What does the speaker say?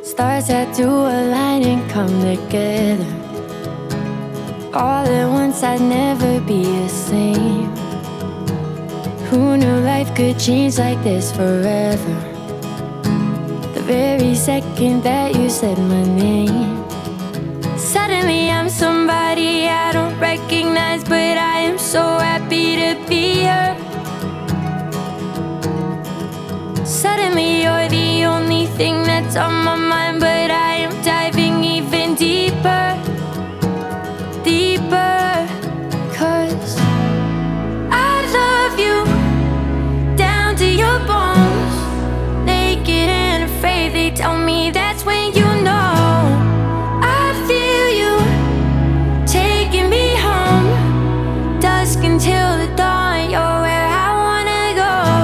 Stars had to align and come together. All at once I'd never be the same. Who knew life could change like this forever? The very second that you said my name, suddenly I'm somebody I don't recognize, but I am so happy to be her. Suddenly you're the only thing that's on my mind, but I am diving even deeper, deeper. 'Cause I love you down to your bones, naked and afraid. They tell me